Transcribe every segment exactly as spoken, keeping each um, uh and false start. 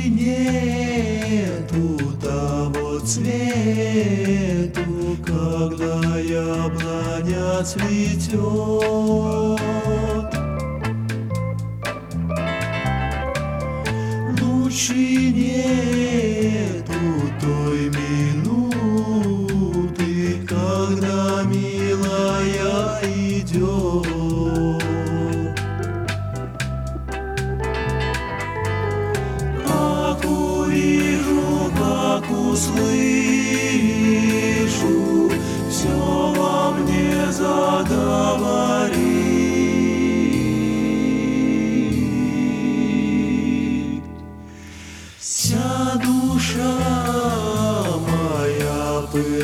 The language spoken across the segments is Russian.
нету того цвету, когда яблоня цветет. Лучше нету той минуты, когда милая идет. Как увижу, как услышу, все во мне заговорит. Вся душа моя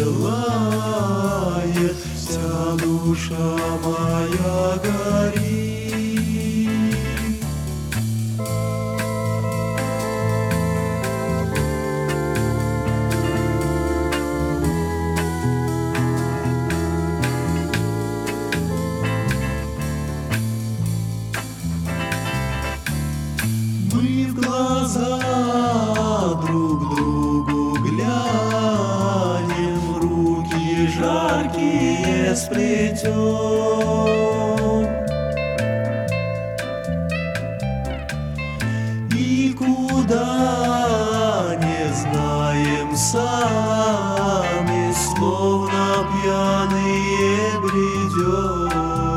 пылает, вся душа моя горит. Мы в глаза друг другу глянем, руки жаркие сплетем. И куда не знаем сами, словно пьяные бредем.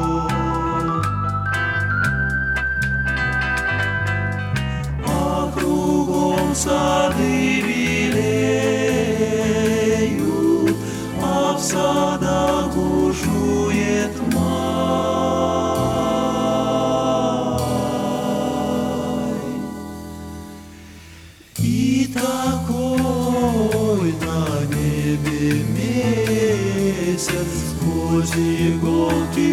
Сады белеют, а в садах бушует май. И такой на небе месяц сквозь иголки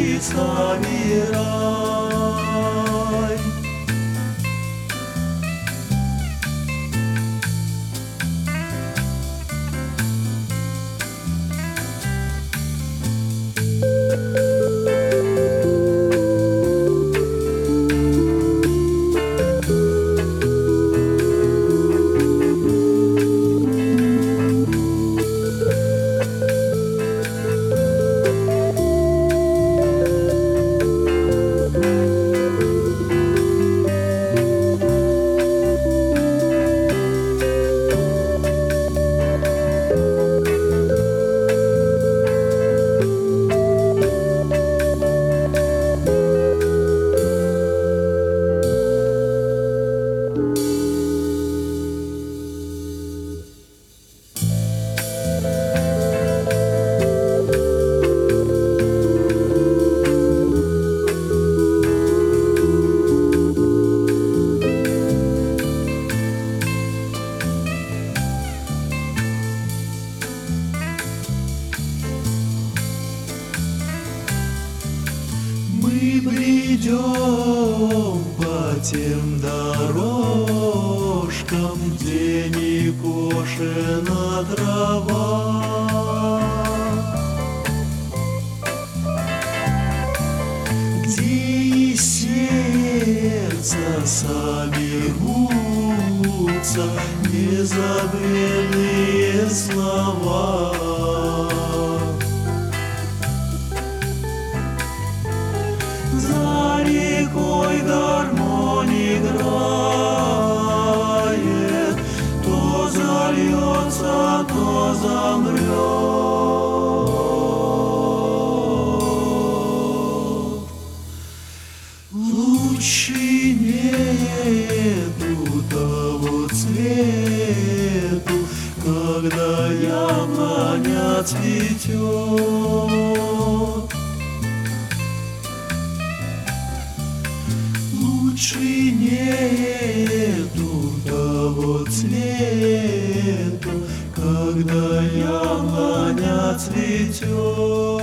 собирай. Мы бредем по тем дорожкам, где не кошена трава. Где из сердца соберутся незабвенные слова. За рекой гармония играет, то зальется, то замрет. Лучше нету того цвету, когда яблоня цветет. Лучше нету того цвету, когда яблоня цветет.